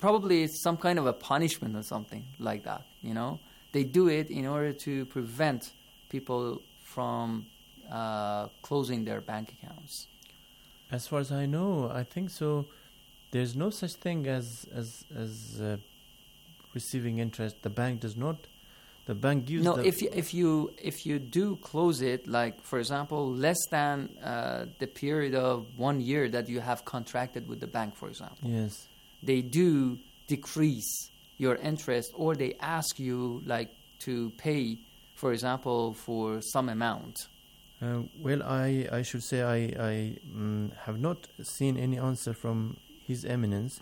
probably it's some kind of a punishment or something like that, They do it in order to prevent people from closing their bank accounts. As far as I know, I think so. There's no such thing as receiving interest. The bank does not. The bank gives. No, if you do close it, like for example, less than the period of 1 year that you have contracted with the bank, for example. Yes. They do decrease your interest, or they ask you like to pay, for example, for some amount. Well, I should say I have not seen any answer from His Eminence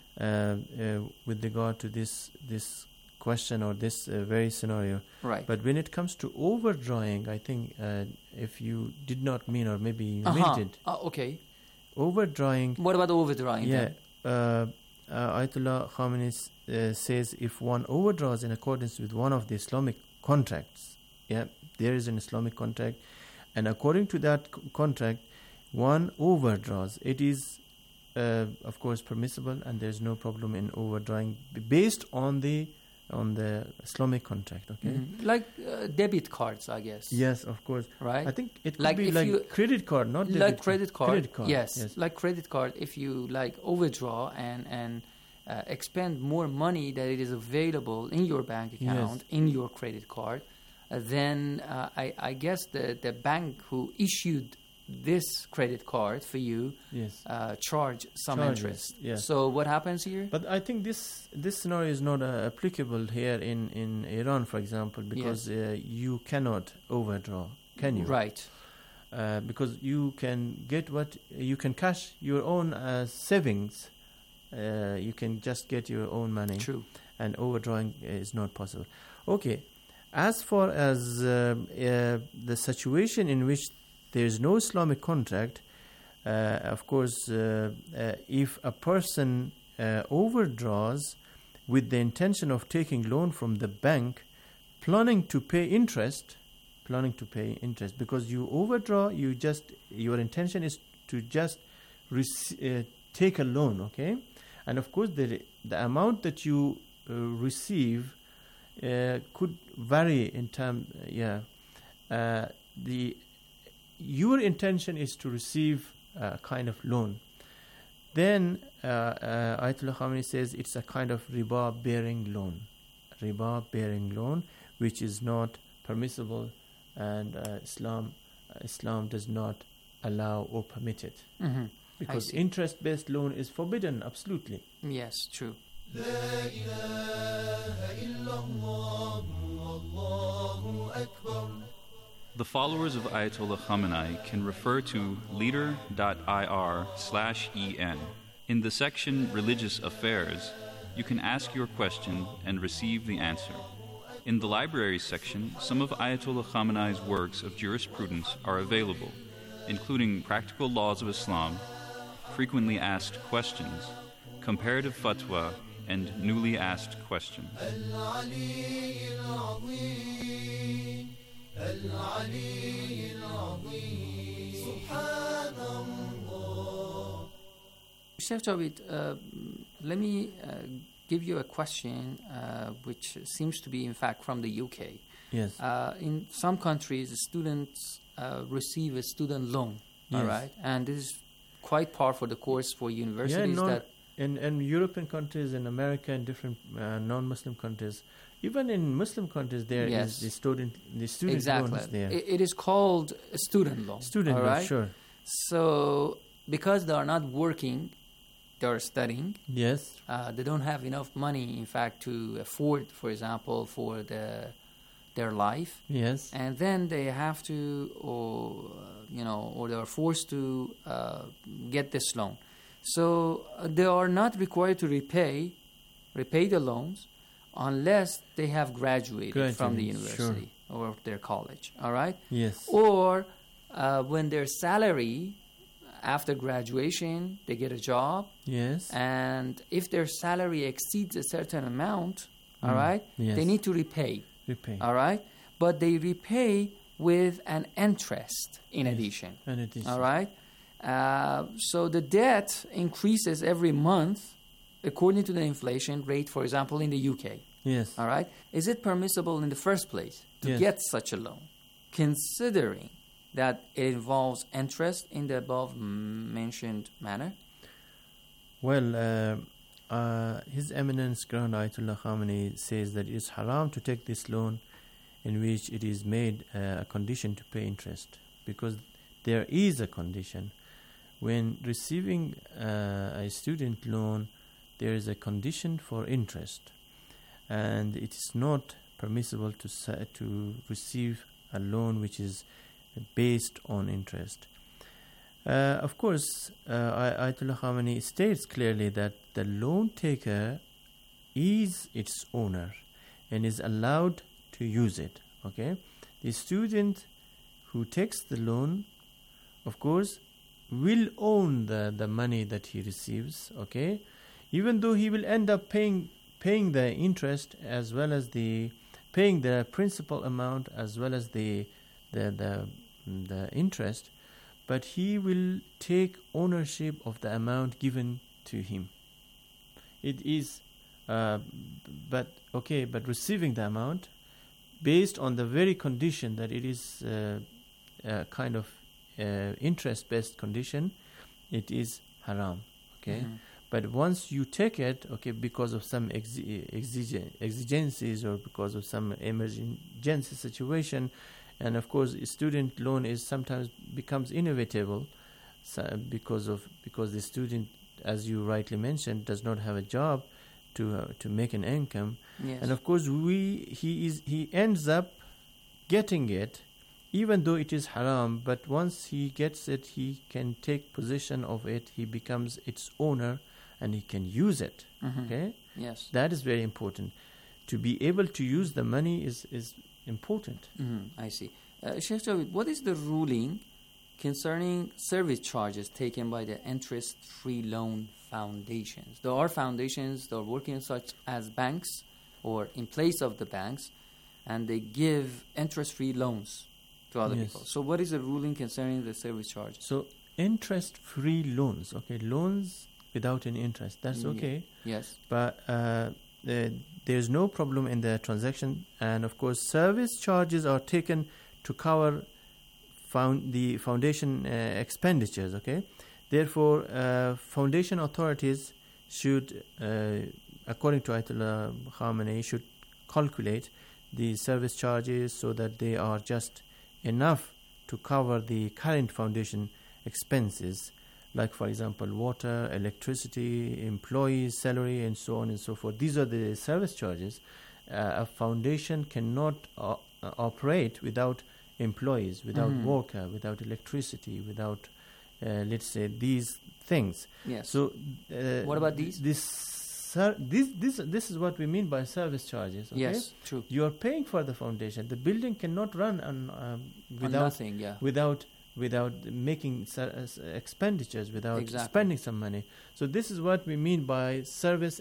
with regard to this question or this very scenario. Right. But when it comes to overdrawing, I think if you did not mean, or maybe you meant it. Okay. Overdrawing. What about overdrawing? Yeah. Ayatollah Khamenei says if one overdraws in accordance with one of the Islamic contracts, there is an Islamic contract, and according to that contract, one overdraws. It is, of course, permissible, and there is no problem in overdrawing based on the Islamic contract. Okay, like debit cards, I guess. Yes, of course. Right. I think it could be like credit card, not debit like credit card. Credit card. Yes, like credit card. If you like overdraw and expend more money that it is available in your bank account, in your credit card, then I guess the bank who issued this credit card for you charge some interest. Yes. So what happens here? But I think this scenario is not applicable here in Iran, for example, because you cannot overdraw, can you? Right. Because you can get you can cash your own savings. You can just get your own money. True. And overdrawing is not possible. Okay. As far as the situation in which there is no Islamic contract, of course, if a person overdraws with the intention of taking loan from the bank, planning to pay interest, because you overdraw, your intention is to just take a loan, okay? And of course, the amount that you receive could vary in term. Your intention is to receive a kind of loan. Then Ayatollah Khamenei says it's a kind of riba-bearing loan, which is not permissible, and Islam does not allow or permit it. Because interest-based loan is forbidden, absolutely. Yes, true. The followers of Ayatollah Khamenei can refer to leader.ir/en. In the section Religious Affairs, you can ask your question and receive the answer. In the library section, some of Ayatollah Khamenei's works of jurisprudence are available, including Practical Laws of Islam, Frequently Asked Questions, Comparative Fatwa, and Newly Asked Questions. Sheikh Javed, let me give you a question which seems to be, in fact, from the UK. Yes. In some countries, students receive a student loan, yes. All right? And this is quite par for the course for universities. In European countries, in America, and different non-Muslim countries, even in Muslim countries, there is the student exactly. loan is there. It is called a student loan. Student loan, sure. So because they are not working, they are studying. Yes. They don't have enough money, in fact, to afford, for example, for their life. Yes. And then they have to, or they are forced to get this loan. So they are not required to repay the loans unless they have graduated from the university or their college. All right? Yes. Or when their salary after graduation, they get a job. Yes. And if their salary exceeds a certain amount, all right, they need to repay. All right? But they repay with an interest in addition. All right? So the debt increases every month according to the inflation rate, for example, in the UK. Yes. All right? Is it permissible in the first place to Yes. get such a loan, considering that it involves interest in the above mentioned manner? Well, His Eminence Grand Ayatollah Khamenei says that it is haram to take this loan in which it is made a condition to pay interest, because there is a condition. When receiving a student loan, there is a condition for interest, and it is not permissible to receive a loan which is based on interest. Of course, Ayatollah Khamenei states clearly that the loan taker is its owner and is allowed to use it. Okay, the student who takes the loan, of course, will own the money that he receives. Okay, even though he will end up paying the interest as well as paying the principal amount as well as the interest, but he will take ownership of the amount given to him. It is, but receiving the amount based on the very condition that it is a kind of interest-based condition, it is haram. Okay, but once you take it, okay, because of some exigencies or because of some emergency situation. And of course, a student loan is sometimes becomes inevitable, because the student, as you rightly mentioned, does not have a job to make an income. Yes. And of course, he ends up getting it, even though it is haram. But once he gets it, he can take possession of it. He becomes its owner, and he can use it. Okay. Yes. That is very important. To be able to use the money is important. I see. Sheikh Javed, what is the ruling concerning service charges taken by the interest-free loan foundations? There are foundations that are working such as banks or in place of the banks, and they give interest-free loans to other people. So what is the ruling concerning the service charge? So interest-free loans, okay, loans without any interest, that's okay. Yes. But there's no problem in the transaction, and of course service charges are taken to cover the foundation expenditures. Okay, therefore foundation authorities should, according to Ayatollah Khamenei, should calculate the service charges so that they are just enough to cover the current foundation expenses, like, for example, water, electricity, employees' salary, and so on and so forth. These are the service charges. A foundation cannot operate without employees, without worker, without electricity, without, let's say, these things. Yes. So, what about these? This is what we mean by service charges. Okay? Yes, true. You are paying for the foundation. The building cannot run without nothing. Yeah. Without making expenditures, without spending some money. So this is what we mean by service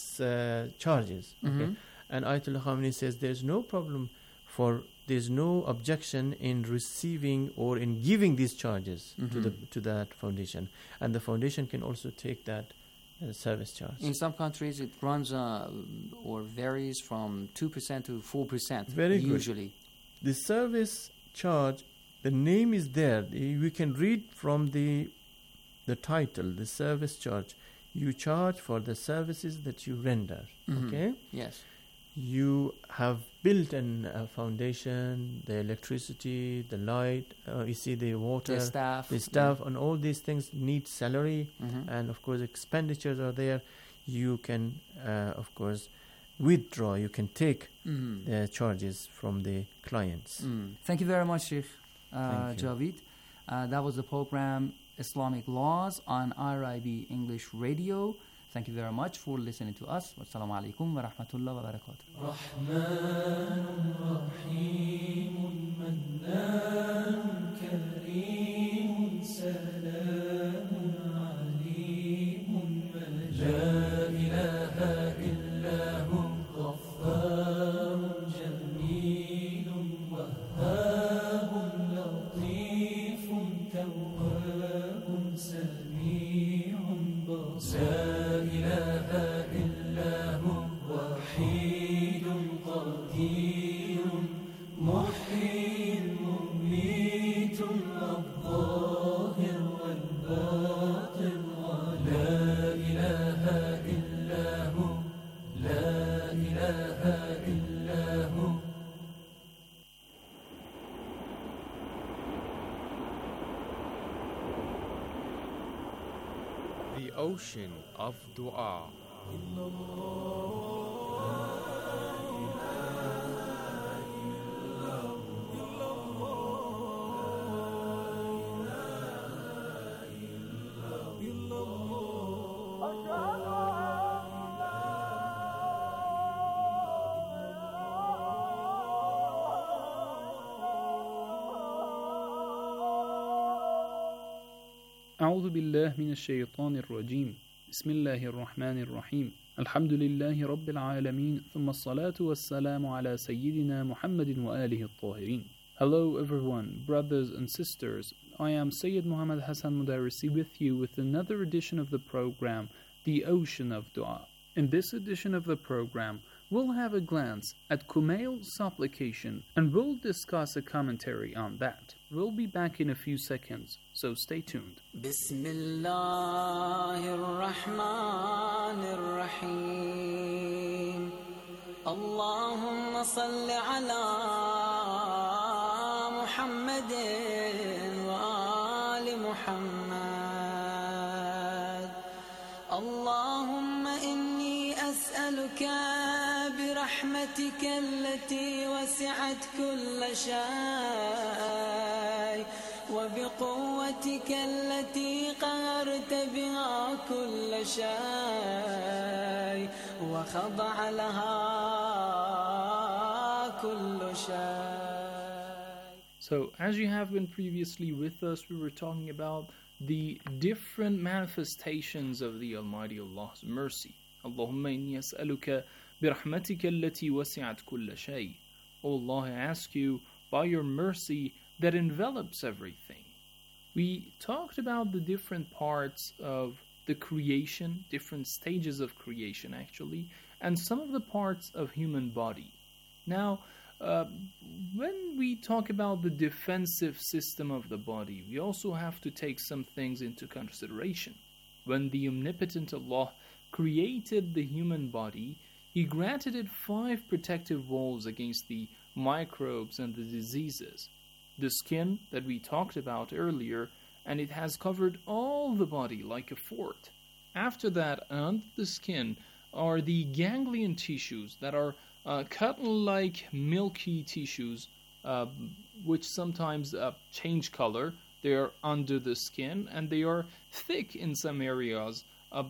charges. Okay? And Ayatollah Khamenei says there's no problem there's no objection in receiving or in giving these charges to that foundation, and the foundation can also take that service charge. In some countries, it runs or varies from 2% to 4%. Very good. Usually, the service charge. The name is there. We can read from the title, the service charge. You charge for the services that you render. Okay? Yes. You have built a foundation, the electricity, the light, you see the water, the staff, and all these things need salary, and of course expenditures are there. You can, of course, withdraw. You can take the charges from the clients. Thank you very much, Sheikh Javed. That was the program Islamic Laws on RIB English Radio. Thank you very much for listening to us. Wassalamu alaikum wa rahmatullahi wa barakatuh. Rahmanun Rahimun Mannanun Kareemun Salamun Alimun La ilaha illa hu Ghaffarun Jamilun Wahhabun Latifun Tawwabun Sami'un Basir. ocean of dua. أعوذ بالله من الشيطان الرجيم بسم الله الرحمن الرحيم الحمد لله رب العالمين ثم الصلاة والسلام على سيدنا محمد وآله الطاهرين. Hello everyone, brothers and sisters. I am Sayyid Muhammad Hassan Mudarrisi with you with another edition of the program, The Ocean of Dua. In this edition of the program, we'll have a glance at Kumail's supplication and we'll discuss a commentary on that. We'll be back in a few seconds, so stay tuned. Bismillahirrahmanirrahim. Allahumma salli ala Muhammadin wa ali Muhammad. Allahumma inni as'aluka برحمتك التي وسعت كل شيء وبقوتك التي قهرت بها كل شيء وخضع لها كل شيء. So, as you have been previously with us, we were talking about the different manifestations of the Almighty Allah's mercy. Allahumma inni as'aluka برحمتك التي وسعت كل شيء. O Allah, I ask you by your mercy that envelops everything. We talked about the different parts of the creation, different stages of creation actually, and some of the parts of human body. Now, when we talk about the defensive system of the body, we also have to take some things into consideration. When the omnipotent Allah created the human body, He granted it 5 protective walls against the microbes and the diseases. The skin that we talked about earlier, and it has covered all the body like a fort. After that, under the skin are the ganglion tissues that are cotton-like milky tissues, which sometimes change color. They are under the skin, and they are thick in some areas,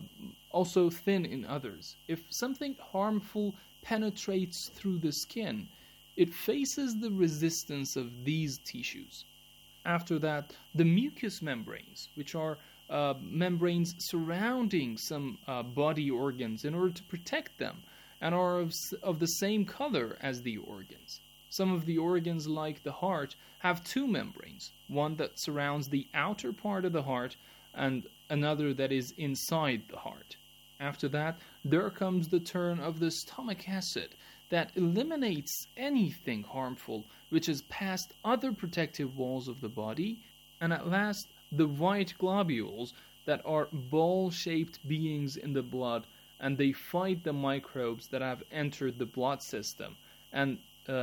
also thin in others. If something harmful penetrates through the skin, it faces the resistance of these tissues. After that, the mucous membranes, which are membranes surrounding some body organs in order to protect them, and are of the same color as the organs. Some of the organs, like the heart, have 2 membranes, one that surrounds the outer part of the heart and another that is inside the heart. After that, there comes the turn of the stomach acid that eliminates anything harmful which has passed other protective walls of the body, and at last the white globules that are ball-shaped beings in the blood, and they fight the microbes that have entered the blood system, and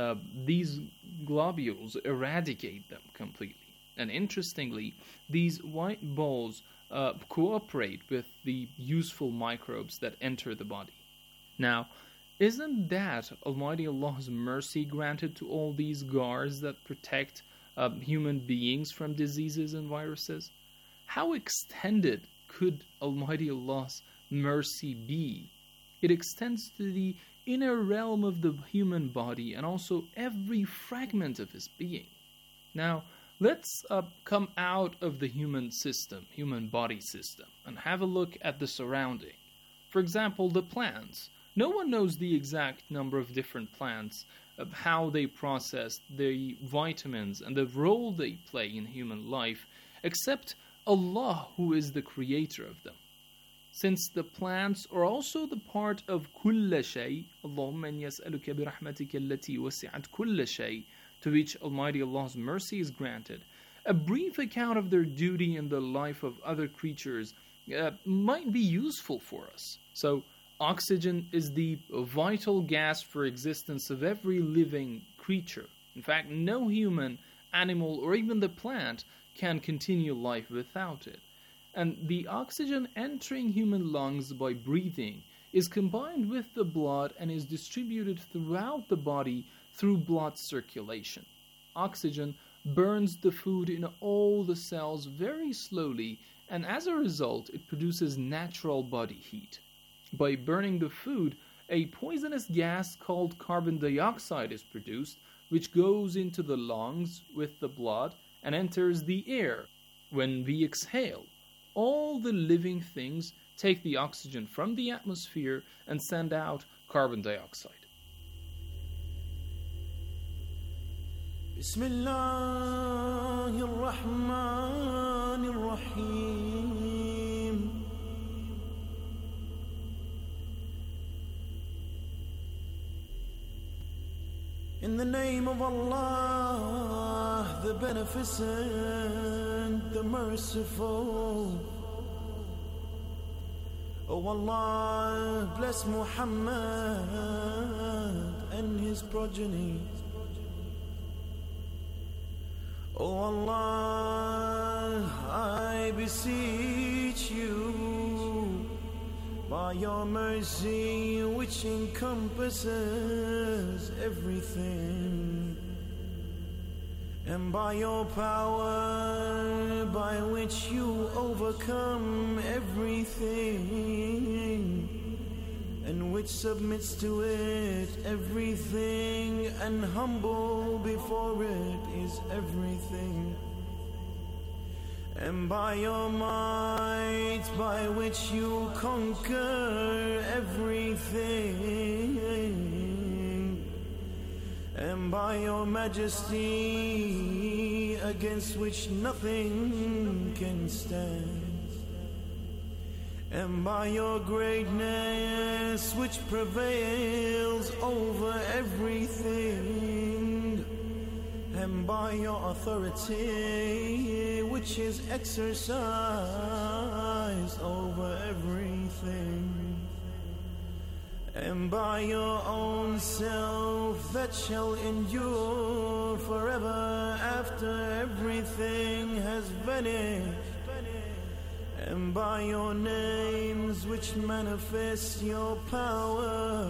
these globules eradicate them completely. And interestingly, these white balls cooperate with the useful microbes that enter the body. Now, isn't that Almighty Allah's mercy granted to all these guards that protect human beings from diseases and viruses? How extended could Almighty Allah's mercy be? It extends to the inner realm of the human body and also every fragment of his being. Now, let's come out of the human body system, and have a look at the surrounding. For example, the plants. No one knows the exact number of different plants, of how they process the vitamins and the role they play in human life, except Allah, who is the creator of them. Since the plants are also the part of kulla shay, Allahumma inni as'aluka bi rahmatika allati wasi'at kulla shay, to which Almighty Allah's mercy is granted, a brief account of their duty in the life of other creatures might be useful for us. So, oxygen is the vital gas for existence of every living creature. In fact, no human, animal, or even the plant can continue life without it. And the oxygen entering human lungs by breathing is combined with the blood and is distributed throughout the body through blood circulation. Oxygen burns the food in all the cells very slowly, and as a result, it produces natural body heat. By burning the food, a poisonous gas called carbon dioxide is produced, which goes into the lungs with the blood and enters the air. When we exhale, all the living things take the oxygen from the atmosphere and send out carbon dioxide. بسم الله الرحمن الرحيم In the name of Allah, the Beneficent, the Merciful. O Allah, bless Muhammad and his progeny. O Allah, I beseech you, by your mercy which encompasses everything, and by your power by which you overcome everything, and which submits to it everything, and humble before it is everything, and by your might by which you conquer everything, and by your majesty against which nothing can stand, and by your greatness which prevails over everything, and by your authority which is exercised over everything, and by your own self that shall endure forever after everything has vanished, and by your names which manifest your power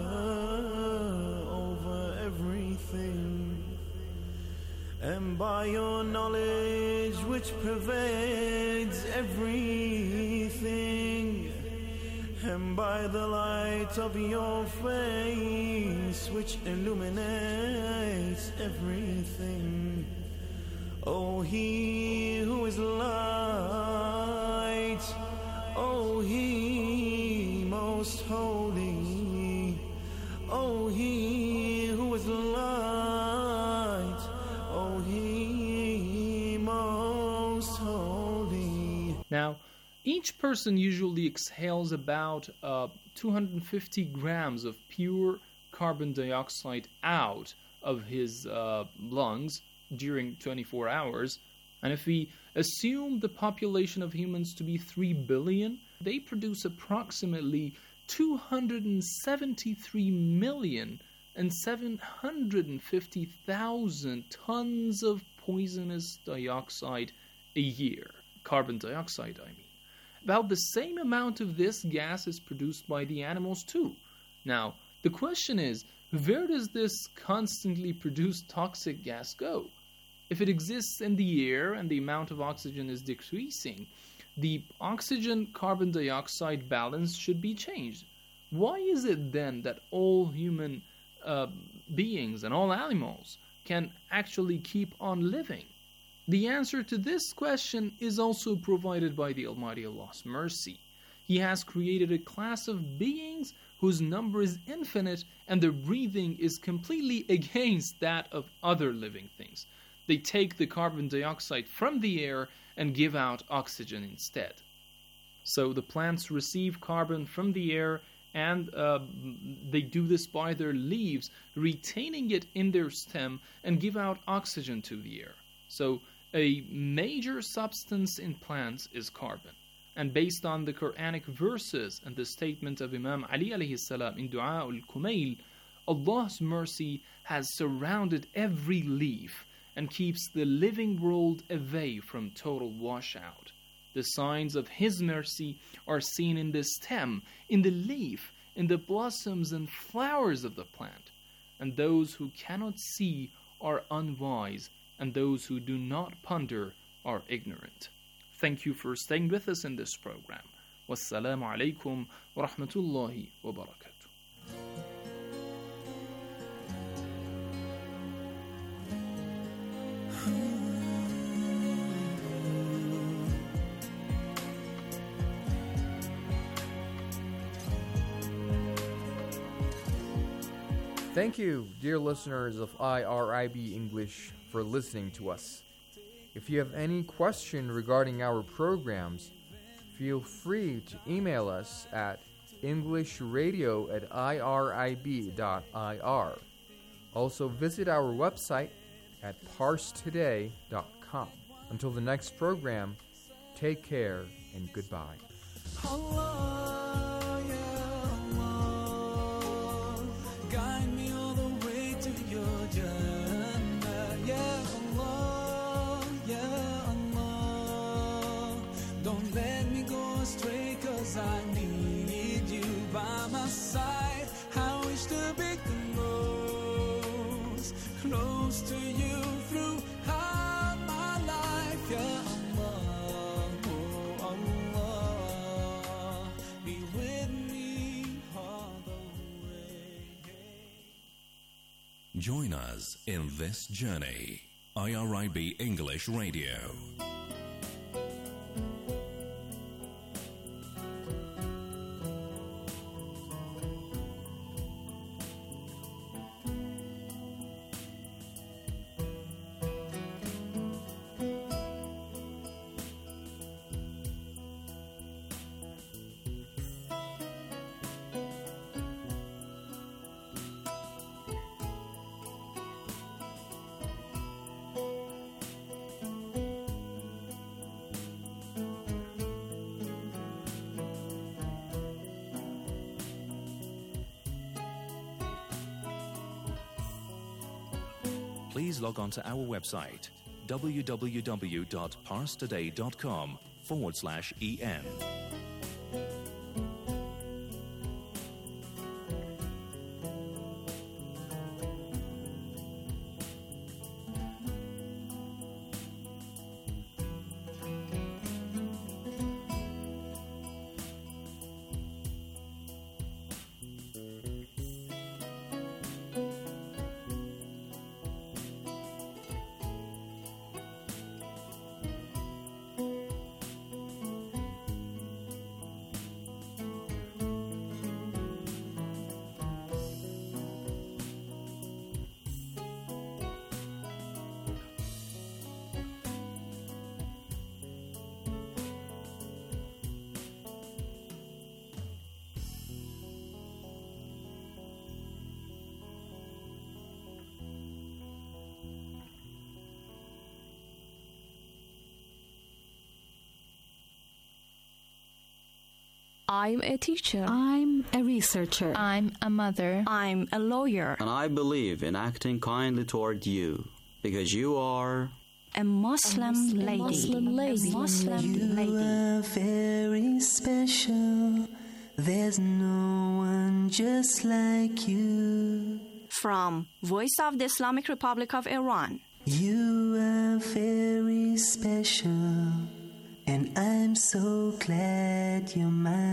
over everything, and by your knowledge which pervades everything, and by the light of your face which illuminates everything. O He who is light, O He most holy, O He who is light, O He most holy. Now, each person usually exhales about 250 grams of pure carbon dioxide out of his lungs during 24 hours. And if we assume the population of humans to be 3 billion, they produce approximately 273,750,000 tons of poisonous dioxide a year. Carbon dioxide, I mean. About the same amount of this gas is produced by the animals too. Now, the question is, where does this constantly produced toxic gas go? If it exists in the air and the amount of oxygen is decreasing, the oxygen-carbon dioxide balance should be changed. Why is it then that all human beings and all animals can actually keep on living? The answer to this question is also provided by the Almighty Allah's mercy. He has created a class of beings whose number is infinite and their breathing is completely against that of other living things. They take the carbon dioxide from the air and give out oxygen instead. So the plants receive carbon from the air and they do this by their leaves, retaining it in their stem and give out oxygen to the air. So a major substance in plants is carbon. And based on the Quranic verses and the statement of Imam Ali alayhi salam in Dua al-Kumail, Allah's mercy has surrounded every leaf and keeps the living world away from total washout. The signs of His mercy are seen in the stem, in the leaf, in the blossoms and flowers of the plant. And those who cannot see are unwise, and those who do not ponder are ignorant. Thank you for staying with us in this program. Wassalamu alaikum wa rahmatullahi wa barakatuh. Thank you, dear listeners of IRIB English, for listening to us. If you have any question regarding our programs, feel free to email us at englishradio@irib.ir. Also visit our website at parstoday.com. Until the next program, take care and goodbye. Allah, yeah, Allah, guide me all the way to your Jannah. Yeah, Allah, yeah, Allah, don't let me go astray, 'cause I need you by my side. I wish to be close to you throughout my life. Yeah, Allah, oh Allah, be with me all the way. Join us in this journey. IRIB English Radio. Please log on to our website www.parstoday.com/en. I'm a teacher. I'm a researcher. I'm a mother. I'm a lawyer. And I believe in acting kindly toward you, because you are a Muslim lady. You are very special. There's no one just like you. From Voice of the Islamic Republic of Iran. You are very special, and I'm so glad you're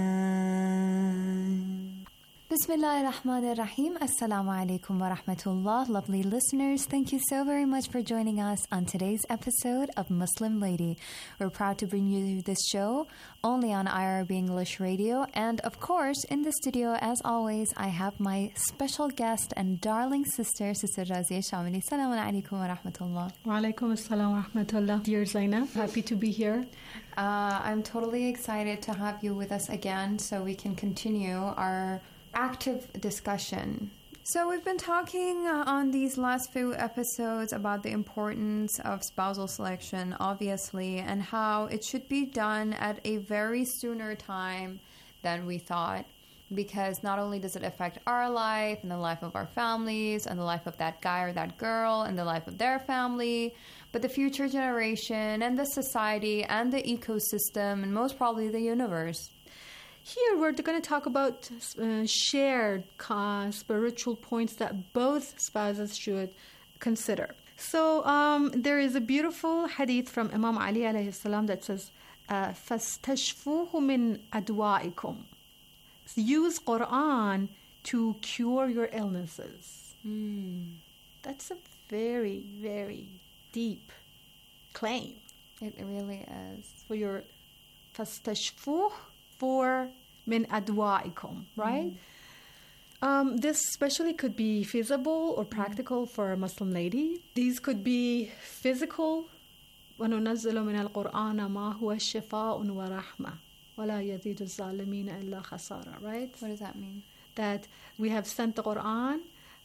mine. Bismillah ar-Rahman ar-Rahim. Assalamu alaikum wa rahmatullah. Lovely listeners, thank you so very much for joining us on today's episode of Muslim Lady. We're proud to bring you this show only on IRB English Radio. And of course, in the studio, as always, I have my special guest and darling sister, Sister Razia Shamili. Assalamu alaikum wa rahmatullah. Wa alaikum assalam wa rahmatullah. Dear Zainab, happy to be here. I'm totally excited to have you with us again so we can continue our active discussion. So we've been talking on these last few episodes about the importance of spousal selection, obviously, and how it should be done at a very sooner time than we thought. because not only does it affect our life and the life of our families and the life of that guy or that girl and the life of their family, but the future generation and the society and the ecosystem and most probably the universe. Here we're going to talk about shared spiritual points that both spouses should consider. So there is a beautiful hadith from Imam Ali alayhi salam that says, فَاسْتَشْفُوهُ مِنْ أَدْوَائِكُمْ. Use Quran to cure your illnesses. That's a very, very deep claim. It really is. For your فَاسْتَشْفُوهُ for min adwa'ikum, right? This especially could be feasible or practical for a Muslim lady. These could be physical. وَنُنَزِّلُ مِنَ الْقُرْآنَ مَا هُوَ شِفَاءٌ وَرَحْمَةٌ وَلَا يَزِيدُ الظَّالِمِينَ إِلَّا خَسَارًا, right? What does that mean? That we have sent the Quran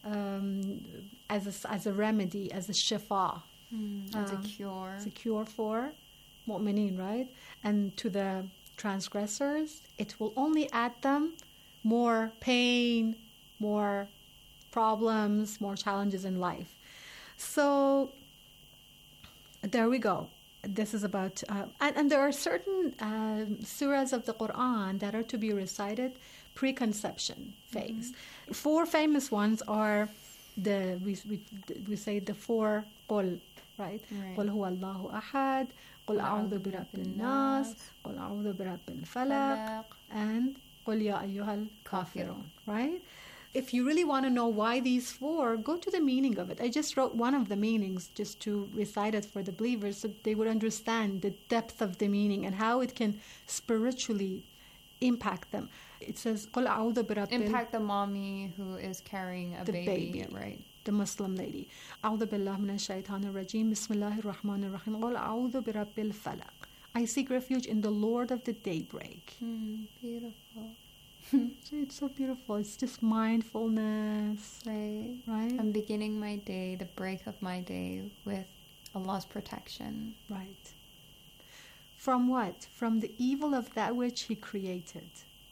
as a remedy, as a shifa. As a cure. As a cure for mu'mineen, right? And to the transgressors, it will only add them more pain, more problems, more challenges in life. So there we go. This is about, and there are certain surahs of the Quran that are to be recited pre-conception phase. 4 famous ones are we say the 4 qul, right? قل هو الله أحد, قل أعوذ برب الناس, قل أعوذ برب الفلق, and قل يا أيها الكافرون, right? If you really want to know why these 4, go to the meaning of it. I just wrote one of the meanings just to recite it for the believers so they would understand the depth of the meaning and how it can spiritually impact them. It says قل أعوذ برب impact the mommy who is carrying a baby, right? The Muslim lady. أعوذ بالله من الشيطان الرجيم بسم الله الرحمن الرحيم قل أعوذ برب الفلق. I seek refuge in the Lord of the daybreak. Beautiful. It's so beautiful. It's just mindfulness. Right? I'm beginning my day, the break of my day, with Allah's protection. Right. From what? From the evil of that which He created.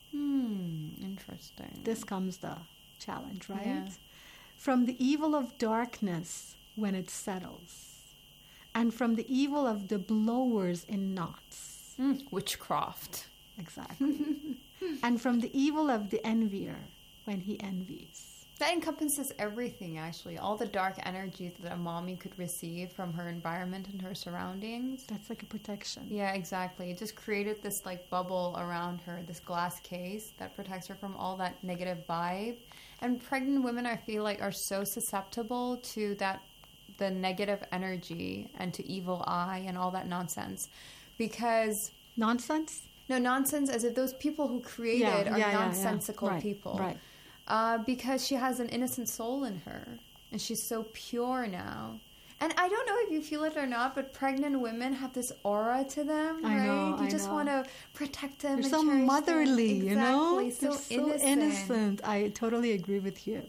Interesting. This comes the challenge, right? Yeah. From the evil of darkness when it settles. And from the evil of the blowers in knots. Witchcraft. Exactly. And from the evil of the envier when he envies. That encompasses everything, actually. All the dark energy that a mommy could receive from her environment and her surroundings. That's like a protection. Yeah, exactly. It just created this like bubble around her, this glass case that protects her from all that negative vibe. And pregnant women, I feel like, are so susceptible to the negative energy and to evil eye and all that nonsense. Because... Nonsense? No, nonsense as if those people who created are nonsensical people. Right. Because she has an innocent soul in her. And she's so pure now. And I don't know if you feel it or not, but pregnant women have this aura to them, right? You just want to protect them. They're so motherly, them. You know? Exactly, so innocent. I totally agree with you.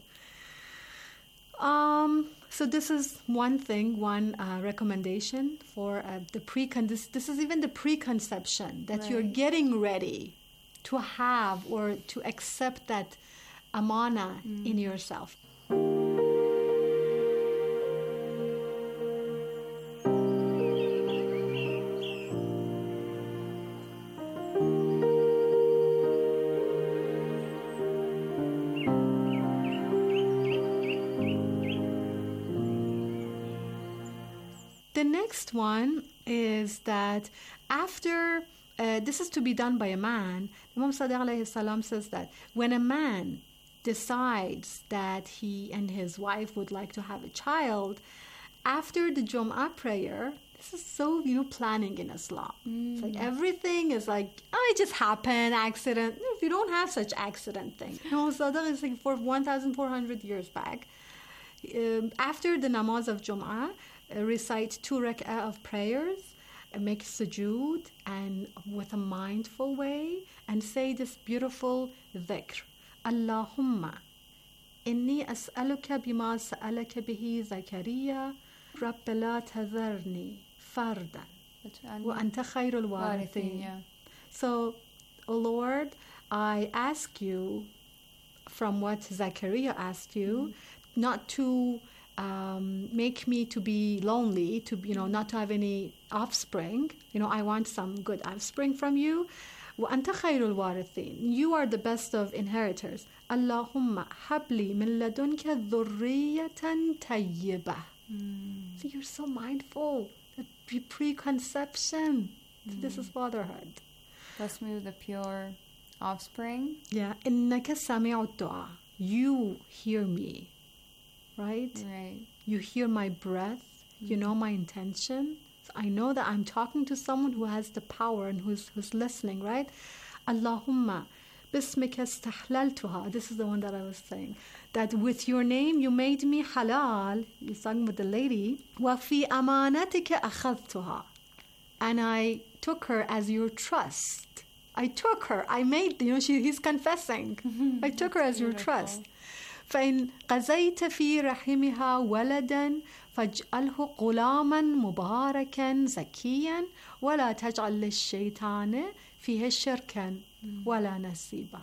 So this is one thing, one recommendation for the this is even the preconception that you're getting ready to have or to accept that amana in yourself. The next one is that after, this is to be done by a man, Imam Sadiq alayhi salam says that when a man decides that he and his wife would like to have a child, after the Jum'ah prayer, this is so, planning in Islam. It's like everything is like, it just happened, accident. If you don't have such accident thing. Imam Sadiq is like for 1,400 years back. After the namaz of Jum'ah, recite 2 rak'ah of prayers, make sujood, and with a mindful way, and say this beautiful dhikr. Allahumma inni as'aluka bima sa'alaka bihi Zakariya, Rabbi la tadharni fardan wa anta khayrul warithin. So, O Lord, I ask you, from what Zachariah asked you, not to make me to be lonely, to not to have any offspring. I want some good offspring from you. وأنت خير الوارثين. You are the best of inheritors. اللهم هب لي من لدنك ذرية طيبة. See, you're so mindful. The preconception. This is fatherhood. Bless me with a pure offspring. Yeah. إنك سميع الدعاء. You hear me. Right? Right. You hear my breath. You know my intention. So I know that I'm talking to someone who has the power and who's listening, right? Allahumma bismika istahlaltuha. This is the one that I was saying. That with your name you made me halal. You're talking with the lady. وَفِي أَمَانَتِكَ أَخَذْتُهَا. And I took her as your trust. I took her. I made, he's confessing. I took her as your trust. فإن قزيت في رحمها ولدا فاجعله غلاما مباركا زكيا ولا تجعل للشيطان فيه شركا ولا نصيبا.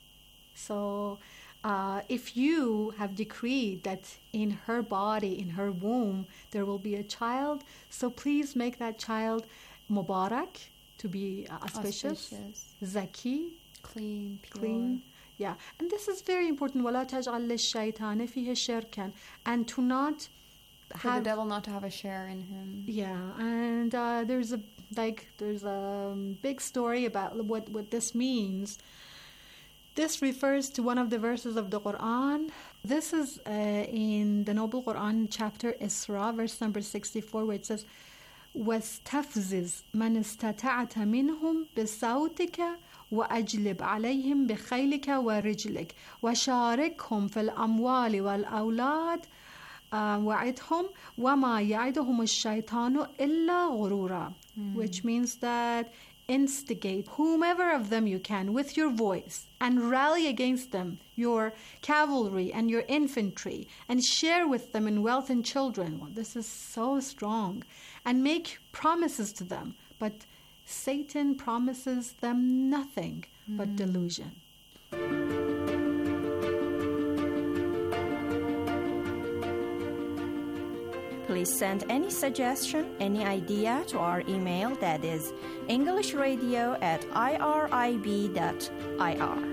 So if you have decreed that in her body, in her womb, there will be a child, so please make that child Mubarak, to be auspicious, Zaki, clean, pure. Clean. Yeah, and this is very important. وَلَا تَجْعَلْ لِلشَّيْطَانِ فِيهِ شِرْكًا. And to not have... For the devil not to have a share in him. Yeah, and there's a big story about what this means. This refers to one of the verses of the Quran. This is in the Noble Quran, chapter Isra, verse number 64, where it says, وَاسْتَفْزِزْ مَنِ اسْتَطَعْتَ مِنْهُمْ بِصَوْتِكَ وأجلب عليهم بخيلك ورجلك وشاركهم في الأموال والأولاد وعدهم وما يعدهم الشيطان إلا غرورا. Which means that instigate whomever of them you can with your voice and rally against them your cavalry and your infantry and share with them in wealth and children. Well, this is so strong. And make promises to them, but Satan promises them nothing but delusion. Please send any suggestion, any idea to our email, that is englishradio@irib.ir.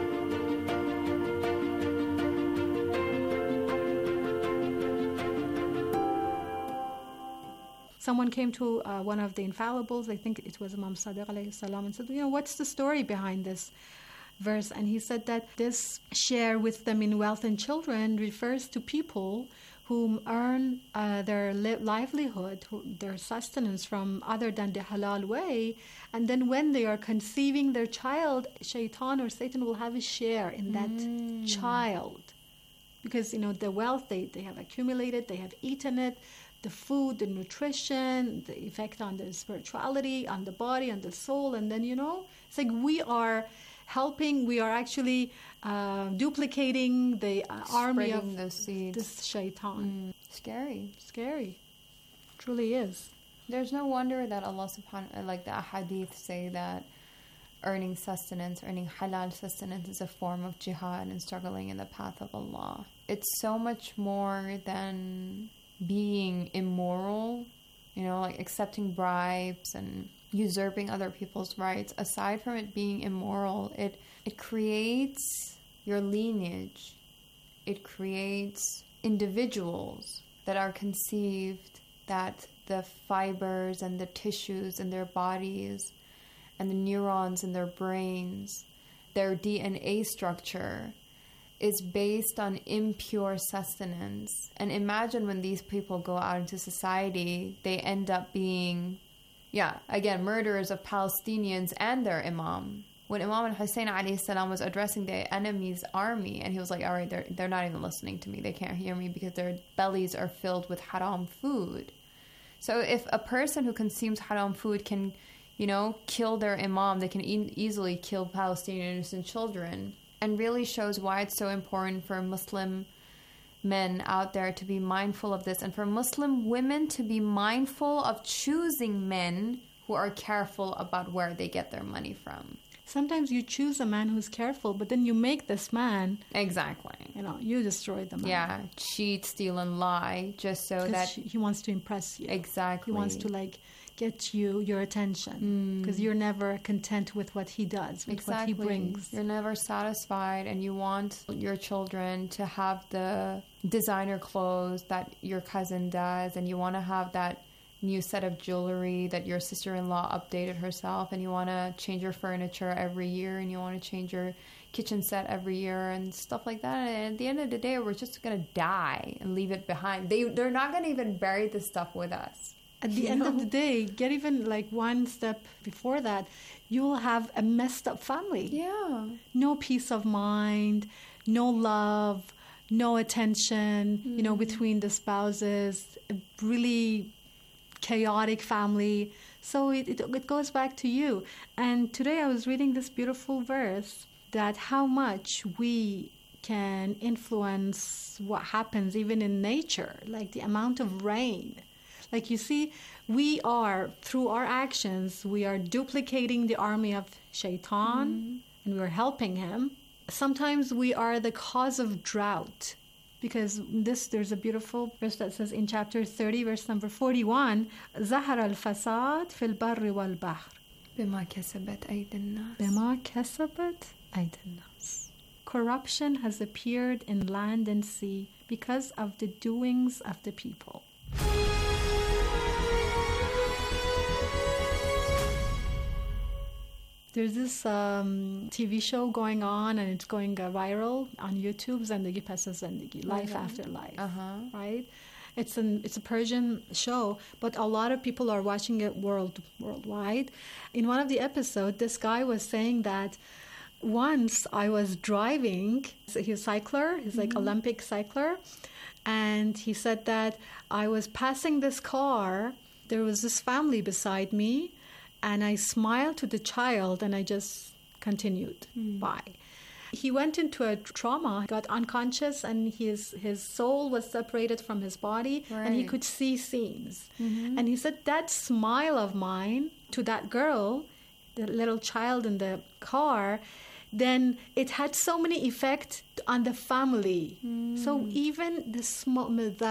Someone came to one of the infallibles, I think it was Imam Sadiq alayhi salam, and said, what's the story behind this verse? And he said that this share with them in wealth and children refers to people who earn their livelihood, their sustenance from other than the halal way. And then when they are conceiving their child, shaitan or Satan will have a share in that child. Because, the wealth they have accumulated, they have eaten it, the food, the nutrition, the effect on the spirituality, on the body, on the soul. And then, it's like we are helping, we are actually duplicating the army of this shaitan. Scary. Truly is. There's no wonder that Allah subhanahu, like the ahadith say that earning sustenance, earning halal sustenance is a form of jihad and struggling in the path of Allah. It's so much more than being immoral, like accepting bribes and usurping other people's rights. Aside from it being immoral, it creates your lineage. It creates individuals that are conceived, that the fibers and the tissues in their bodies and the neurons in their brains, their DNA structure is based on impure sustenance. And imagine when these people go out into society, they end up being, murderers of Palestinians and their imam. When Imam al-Hussein alayhi salam was addressing the enemy's army, and he was like, all right, they're not even listening to me. They can't hear me because their bellies are filled with haram food. So if a person who consumes haram food can, kill their imam, they can easily kill Palestinian innocent children. And really shows why it's so important for Muslim men out there to be mindful of this, and for Muslim women to be mindful of choosing men who are careful about where they get their money from. Sometimes you choose a man who's careful, but then you make this man, Exactly. You destroy the man. Yeah, cheat, steal, and lie just so that he wants to impress you. Exactly. He wants to get your attention because you're never content with what he does, with what he brings. You're never satisfied, and you want your children to have the designer clothes that your cousin does, and you want to have that new set of jewelry that your sister-in-law updated herself, and you want to change your furniture every year, and you want to change your kitchen set every year and stuff like that. And at the end of the day, we're just going to die and leave it behind. They're not going to even bury this stuff with us. At the end of the day, get even one step before that, you'll have a messed up family. Yeah. No peace of mind, no love, no attention, between the spouses, a really chaotic family. So it goes back to you. And today I was reading this beautiful verse that how much we can influence what happens even in nature, like the amount of rain. Like you see, we are, through our actions, we are duplicating the army of Shaitan, and we're helping him. Sometimes we are the cause of drought. Because there's a beautiful verse that says in chapter 30, verse number 41, ظهر الفساد في البر والبحر بما كسبت أيدي الناس. بما كسبت أيدي الناس. Corruption has appeared in land and sea because of the doings of the people. There's this TV show going on, and it's going viral on YouTube, Zindagi Pesa Zindagi, Life After Life, right? It's a Persian show, but a lot of people are watching it worldwide. In one of the episodes, this guy was saying that once I was driving, he's a cycler, he's like Olympic cycler, and he said that I was passing this car, there was this family beside me, and I smiled to the child, and I just continued by. He went into a trauma, got unconscious, and his soul was separated from his body, and he could see scenes. And he said that smile of mine to that girl, the little child in the car, then it had so many effects on the family. So even the small,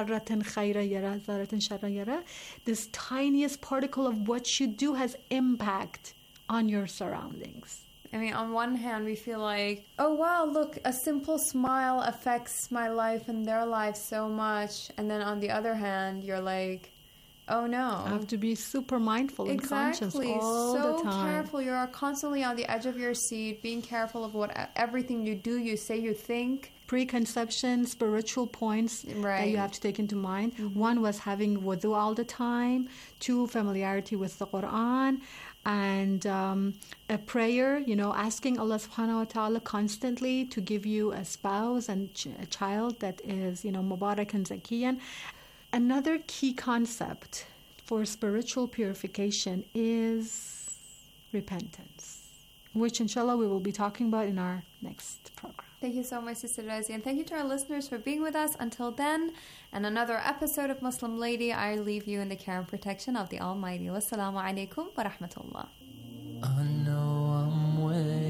this tiniest particle of what you do has impact on your surroundings. I mean, on one hand, we feel like, oh, wow, look, a simple smile affects my life and their life so much. And then on the other hand, you're like, oh, no. I have to be super mindful and conscious all the time. So careful. You're constantly on the edge of your seat, being careful of everything you do, you say, you think. Preconception, spiritual points that you have to take into mind. One was having wudu all the time. 2, familiarity with the Quran. And a prayer, asking Allah subhanahu wa ta'ala constantly to give you a spouse and a child that is, Mubarak and Zakiyan. Another key concept for spiritual purification is repentance, which inshallah we will be talking about in our next program. Thank you so much, Sister Razi, and thank you to our listeners for being with us. Until then, and another episode of Muslim Lady, I leave you in the care and protection of the Almighty. Wassalamu alaikum wa rahmatullah. I know I'm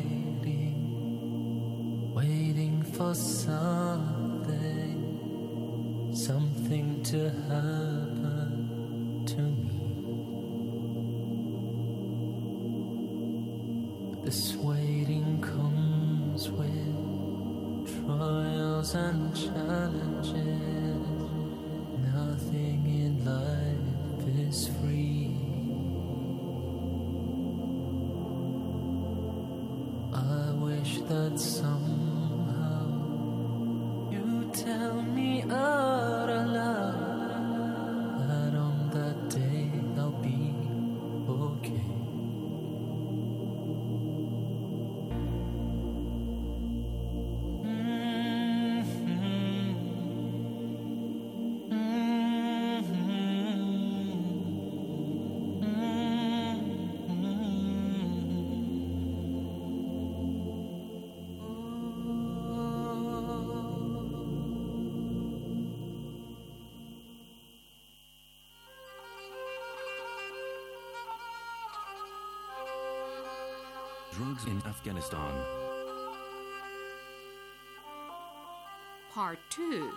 waiting for something to happen to me. This waiting comes with trials and challenges. Nothing in life is free. I wish that somehow you tell me out aloud that on that day I'll be okay. drugs in Afghanistan. Part 2.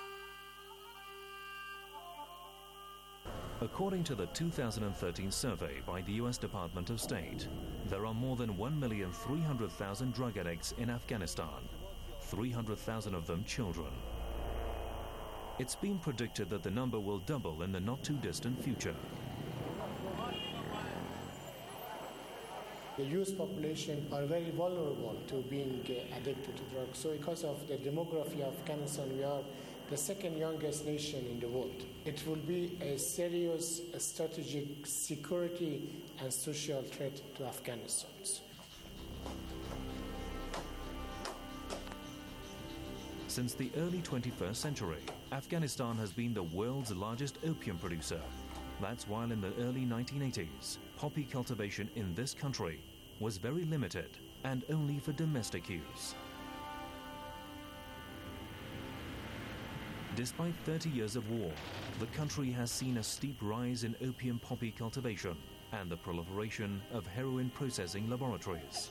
According to the 2013 survey by the US Department of State, there are more than 1,300,000 drug addicts in Afghanistan, 300,000 of them children. It's been predicted that the number will double in the not-too-distant future. The youth population are very vulnerable to being addicted to drugs. So because of the demography of Afghanistan, we are the second youngest nation in the world. It will be a serious strategic security and social threat to Afghanistan. Since the early 21st century, Afghanistan has been the world's largest opium producer. That's while in the early 1980s, poppy cultivation in this country was very limited and only for domestic use. Despite 30 years of war, the country has seen a steep rise in opium poppy cultivation and the proliferation of heroin processing laboratories.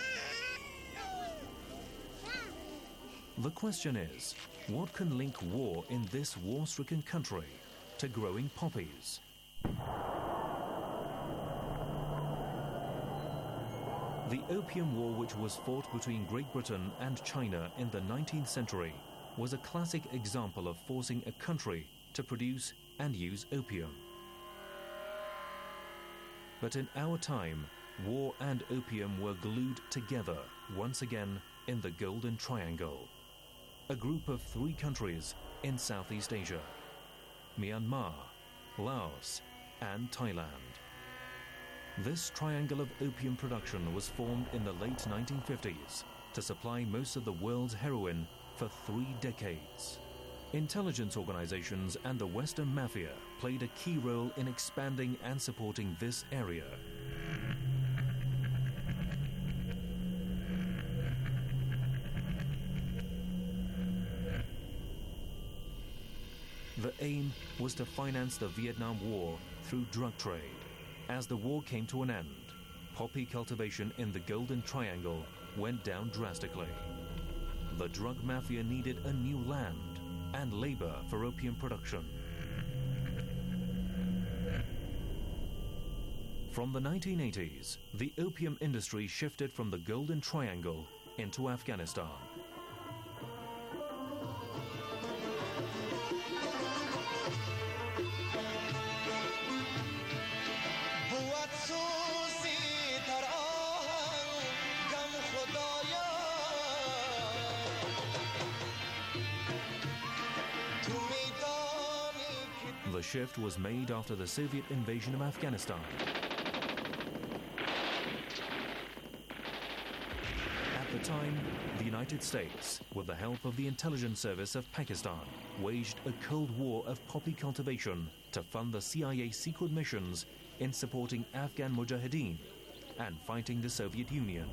The question is, what can link war in this war-stricken country to growing poppies? The Opium War, which was fought between Great Britain and China in the 19th century, was a classic example of forcing a country to produce and use opium. But in our time, war and opium were glued together once again in the Golden Triangle, a group of 3 countries in Southeast Asia: Myanmar, Laos, and Thailand. This triangle of opium production was formed in the late 1950s to supply most of the world's heroin for 3 decades. Intelligence organizations and the Western Mafia played a key role in expanding and supporting this area. The aim was to finance the Vietnam War through drug trade. As the war came to an end, poppy cultivation in the Golden Triangle went down drastically. The drug mafia needed a new land and labor for opium production. From the 1980s, the opium industry shifted from the Golden Triangle into Afghanistan. The shift was made after the Soviet invasion of Afghanistan. At the time, the United States, with the help of the intelligence service of Pakistan, waged a cold war of poppy cultivation to fund the CIA secret missions in supporting Afghan Mujahideen and fighting the Soviet Union.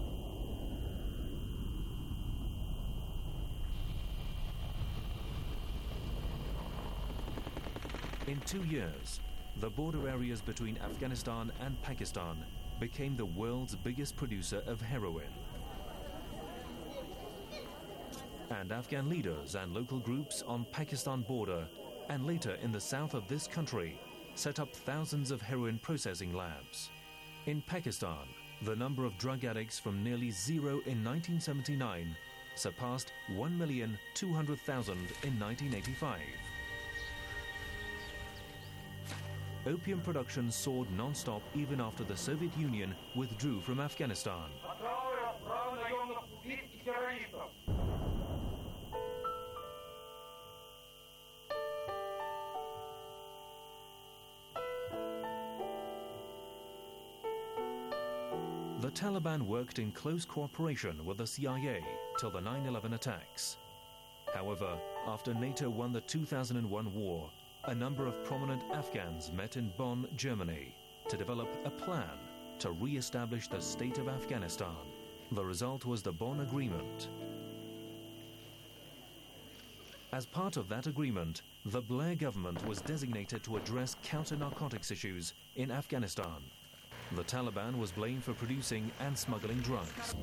In 2 years, the border areas between Afghanistan and Pakistan became the world's biggest producer of heroin. And Afghan leaders and local groups on Pakistan border and later in the south of this country set up thousands of heroin processing labs. In Pakistan, the number of drug addicts from nearly 0 in 1979 surpassed 1,200,000 in 1985. Opium production soared non-stop even after the Soviet Union withdrew from Afghanistan. The Taliban worked in close cooperation with the CIA till the 9/11 attacks. However, after NATO won the 2001 war, a number of prominent Afghans met in Bonn, Germany, to develop a plan to re-establish the state of Afghanistan. The result was the Bonn Agreement. As part of that agreement, the Blair government was designated to address counter-narcotics issues in Afghanistan. The Taliban was blamed for producing and smuggling drugs.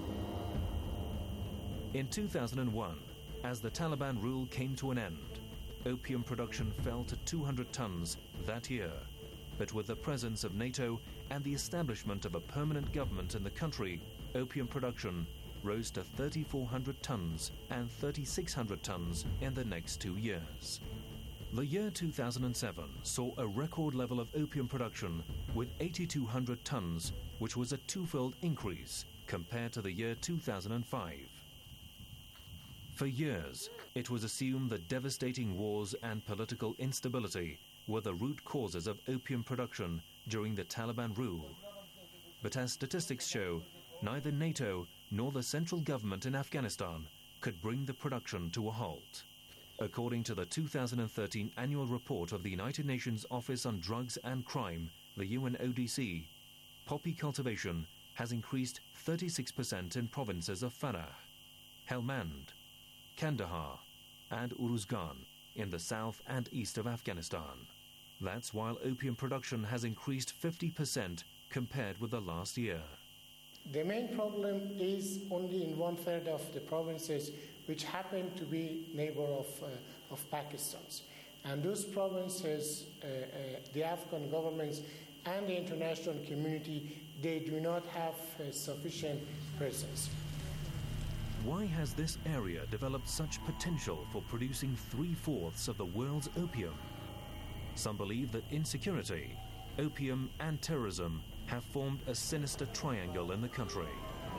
In 2001, as the Taliban rule came to an end, opium production fell to 200 tons that year. But with the presence of NATO and the establishment of a permanent government in the country, opium production rose to 3,400 tons and 3,600 tons in the next 2 years. The year 2007 saw a record level of opium production with 8,200 tons, which was a twofold increase compared to the year 2005. For years, it was assumed that devastating wars and political instability were the root causes of opium production during the Taliban rule. But as statistics show, neither NATO nor the central government in Afghanistan could bring the production to a halt. According to the 2013 annual report of the United Nations Office on Drugs and Crime, the UNODC, poppy cultivation has increased 36% in provinces of Farah, Helmand, Kandahar and Uruzgan in the south and east of Afghanistan. That's while opium production has increased 50% compared with the last year. The main problem is only in 1/3 of the provinces which happen to be neighbor of Pakistan's. And those provinces, the Afghan governments and the international community, they do not have sufficient presence. Why has this area developed such potential for producing 3/4 of the world's opium? Some believe that insecurity, opium and terrorism have formed a sinister triangle in the country.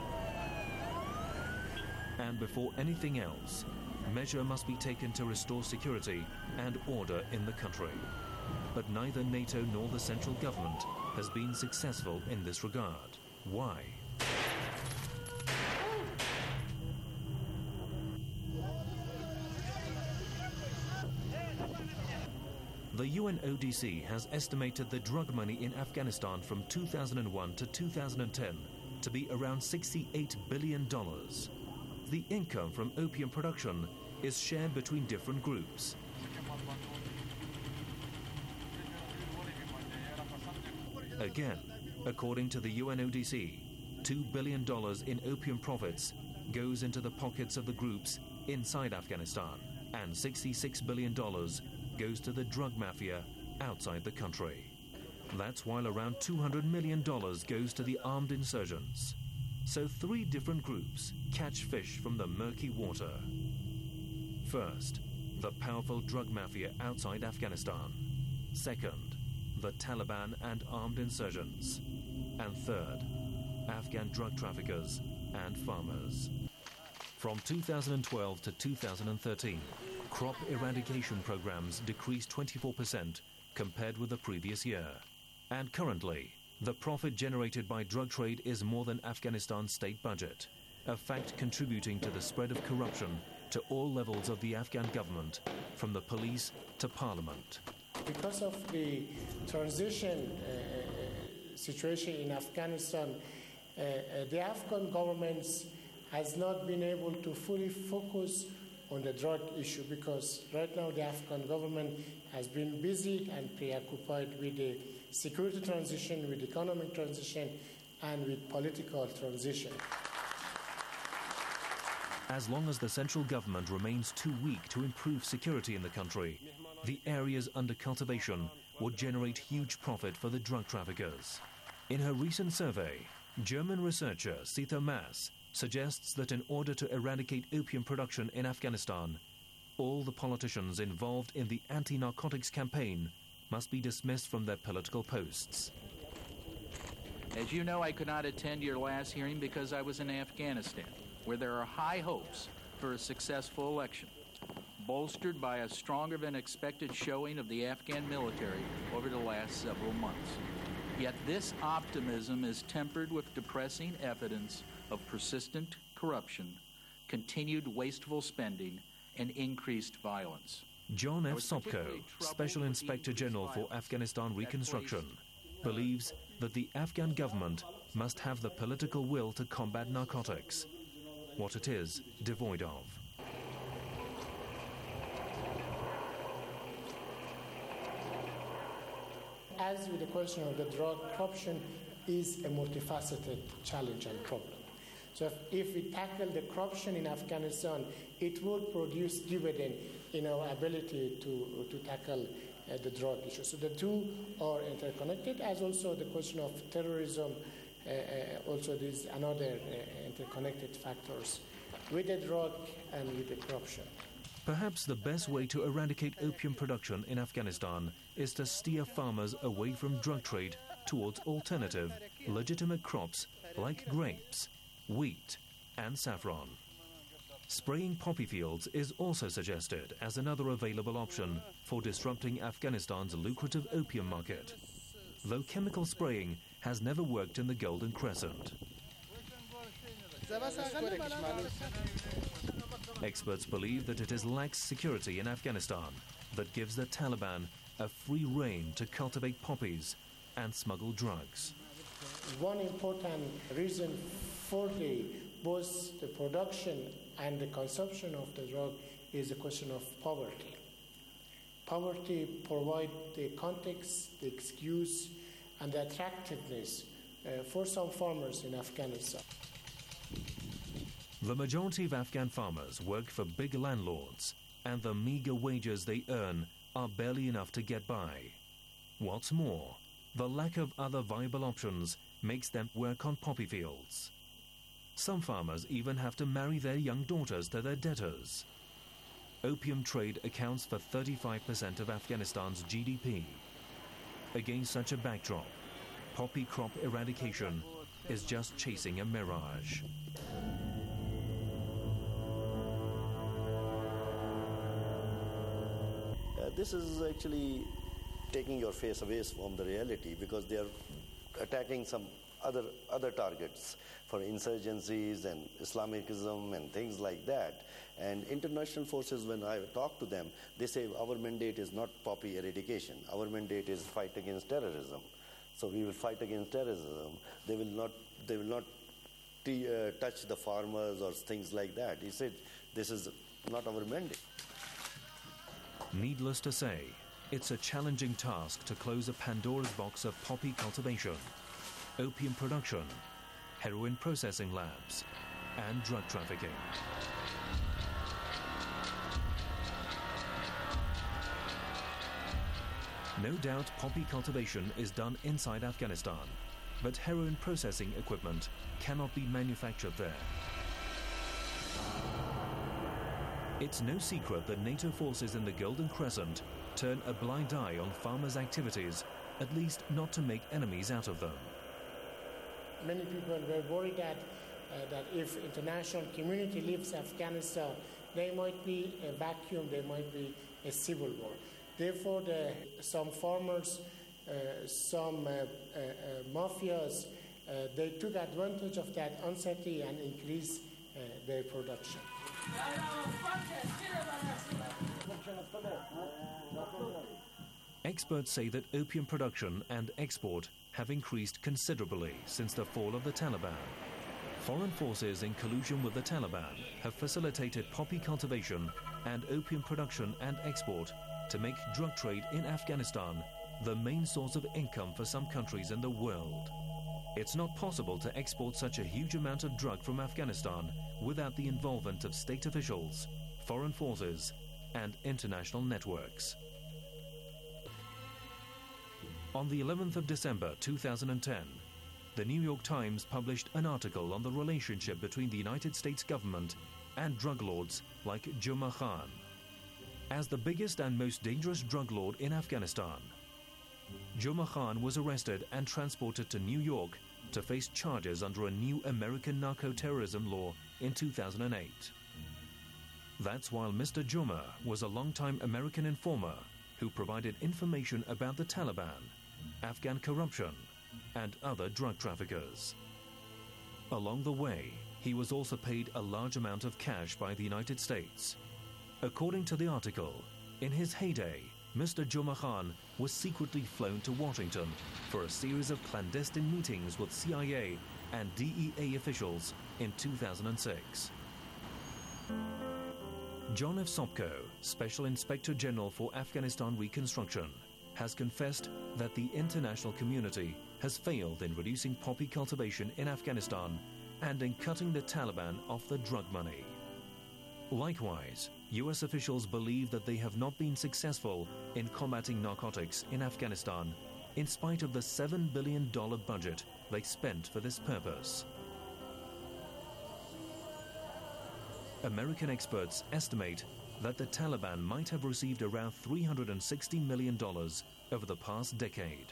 And before anything else, measure must be taken to restore security and order in the country. But neither NATO nor the central government has been successful in this regard. Why? The UNODC has estimated the drug money in Afghanistan from 2001 to 2010 to be around $68 billion. The income from opium production is shared between different groups. Again, according to the UNODC, $2 billion in opium profits goes into the pockets of the groups inside Afghanistan, and $66 billion goes to the drug mafia outside the country. That's while around $200 million goes to the armed insurgents. So 3 different groups catch fish from the murky water. First, the powerful drug mafia outside Afghanistan. Second, the Taliban and armed insurgents. And third, Afghan drug traffickers and farmers. From 2012 to 2013, crop eradication programs decreased 24% compared with the previous year. And currently, the profit generated by drug trade is more than Afghanistan's state budget, a fact contributing to the spread of corruption to all levels of the Afghan government, from the police to parliament. Because of the transition situation in Afghanistan, the Afghan government has not been able to fully focus on the drug issue, because right now the Afghan government has been busy and preoccupied with the security transition, with economic transition, and with political transition. As long as the central government remains too weak to improve security in the country, the areas under cultivation would generate huge profit for the drug traffickers. In her recent survey, German researcher Sita Maas suggests that in order to eradicate opium production in Afghanistan, all the politicians involved in the anti-narcotics campaign must be dismissed from their political posts. As you know, I could not attend your last hearing because I was in Afghanistan, where there are high hopes for a successful election, bolstered by a stronger than expected showing of the Afghan military over the last several months. Yet this optimism is tempered with depressing evidence of persistent corruption, continued wasteful spending, and increased violence. John F. Sopko, Special Inspector General for Afghanistan Reconstruction, believes that the Afghan government must have the political will to combat narcotics, what it is devoid of. As with the question of the drug corruption, is a multifaceted challenge and problem. So if we tackle the corruption in Afghanistan, it will produce dividend in our ability to tackle the drug issue. So the two are interconnected, as also the question of terrorism, also these another interconnected factors with the drug and with the corruption. Perhaps the best way to eradicate opium production in Afghanistan is to steer farmers away from drug trade towards alternative, legitimate crops like grapes, wheat, and saffron. Spraying poppy fields is also suggested as another available option for disrupting Afghanistan's lucrative opium market, though chemical spraying has never worked in the Golden Crescent. Experts believe that it is lax security in Afghanistan that gives the Taliban a free rein to cultivate poppies and smuggle drugs. One important reason for both the production and the consumption of the drug is the question of poverty. Poverty provides the context, the excuse, and the attractiveness for some farmers in Afghanistan. The majority of Afghan farmers work for big landlords, and the meager wages they earn are barely enough to get by. What's more, the lack of other viable options makes them work on poppy fields. Some farmers even have to marry their young daughters to their debtors. Opium trade accounts for 35% of Afghanistan's GDP. Against such a backdrop, poppy crop eradication is just chasing a mirage. This is actually taking your face away from the reality, because they are attacking some other targets for insurgencies and Islamism and things like that. And international forces, when I talk to them, they say our mandate is not poppy eradication. Our mandate is fight against terrorism. So we will fight against terrorism. They will not touch the farmers or things like that. He said this is not our mandate. Needless to say, it's a challenging task to close a Pandora's box of poppy cultivation, opium production, heroin processing labs, and drug trafficking. No doubt poppy cultivation is done inside Afghanistan, but heroin processing equipment cannot be manufactured there. It's no secret that NATO forces in the Golden Crescent turn a blind eye on farmers' activities, at least not to make enemies out of them. Many people were worried that if international community leaves Afghanistan, there might be a vacuum, there might be a civil war. Therefore, some farmers, some mafias, they took advantage of that uncertainty and increased their production. Experts say that opium production and export have increased considerably since the fall of the Taliban. Foreign forces in collusion with the Taliban have facilitated poppy cultivation and opium production and export to make drug trade in Afghanistan the main source of income for some countries in the world. It's not possible to export such a huge amount of drug from Afghanistan without the involvement of state officials, foreign forces, and international networks. On the 11th of December 2010, the New York Times published an article on the relationship between the United States government and drug lords like Juma Khan. As the biggest and most dangerous drug lord in Afghanistan, Juma Khan was arrested and transported to New York to face charges under a new American narco-terrorism law in 2008. That's while Mr. Juma was a long-time American informer who provided information about the Taliban, Afghan corruption, and other drug traffickers. Along the way, he was also paid a large amount of cash by the United States. According to the article, in his heyday, Mr. Juma Khan was secretly flown to Washington for a series of clandestine meetings with CIA and DEA officials in 2006. John F. Sopko, Special Inspector General for Afghanistan Reconstruction, has confessed that the international community has failed in reducing poppy cultivation in Afghanistan and in cutting the Taliban off the drug money. Likewise, US officials believe that they have not been successful in combating narcotics in Afghanistan in spite of the $7 billion budget they spent for this purpose. American experts estimate that the Taliban might have received around $360 million over the past decade.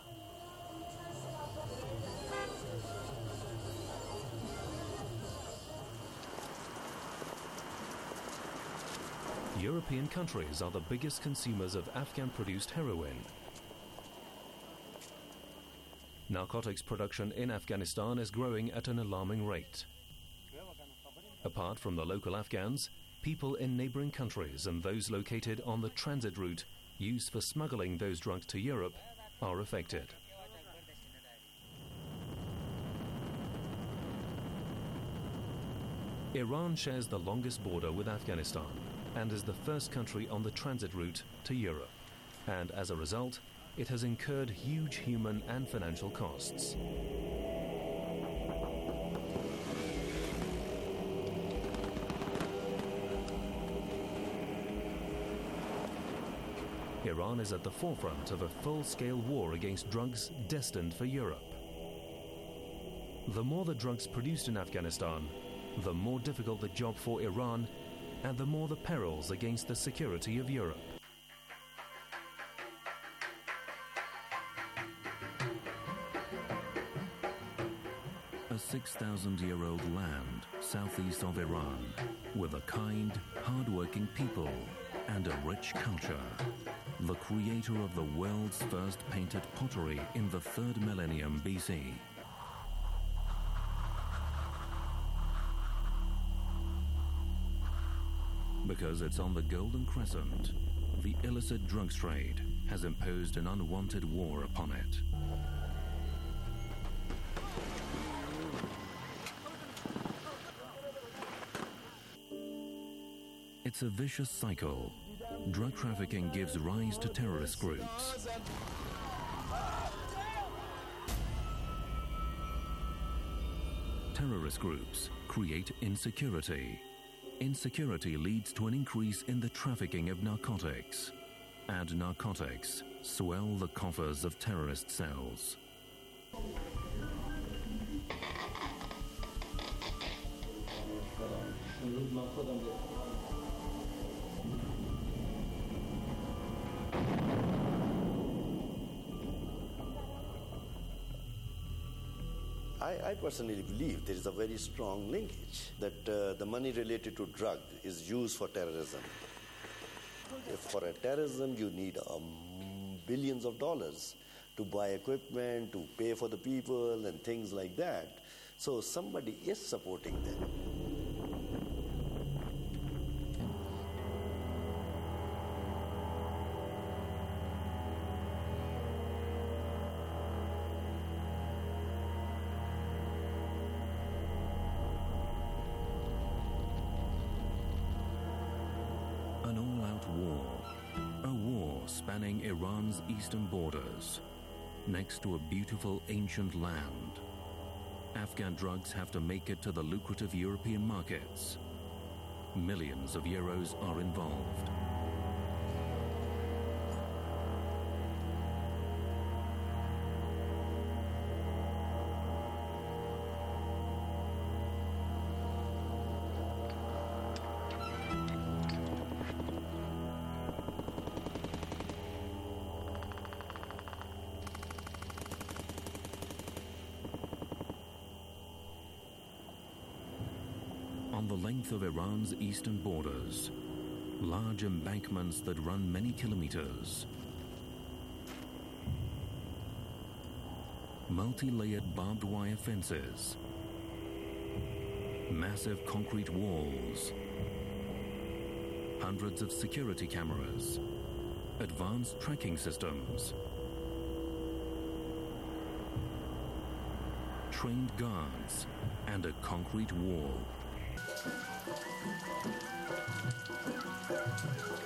European countries are the biggest consumers of Afghan-produced heroin. Narcotics production in Afghanistan is growing at an alarming rate. Apart from the local Afghans, people in neighboring countries and those located on the transit route used for smuggling those drugs to Europe are affected. Iran shares the longest border with Afghanistan and is the first country on the transit route to Europe. And as a result, it has incurred huge human and financial costs. Iran is at the forefront of a full-scale war against drugs destined for Europe. The more the drugs produced in Afghanistan, the more difficult the job for Iran and the more the perils against the security of Europe. A 6,000-year-old land southeast of Iran with a kind, hard-working people and a rich culture. The creator of the world's first painted pottery in the 3rd millennium BC. Because it's on the Golden Crescent, the illicit drugs trade has imposed an unwanted war upon it. It's a vicious cycle. Drug trafficking gives rise to terrorist groups. Terrorist groups create insecurity. Insecurity leads to an increase in the trafficking of narcotics. And narcotics swell the coffers of terrorist cells. I personally believe there is a very strong linkage that the money related to drug is used for terrorism. If for a terrorism you need billions of dollars to buy equipment, to pay for the people and things like that. So somebody is supporting them. Spanning Iran's eastern borders, next to a beautiful ancient land. Afghan drugs have to make it to the lucrative European markets. Millions of euros are involved. On the length of Iran's eastern borders, large embankments that run many kilometers, multi-layered barbed wire fences, massive concrete walls, hundreds of security cameras, advanced tracking systems, trained guards, and a concrete wall.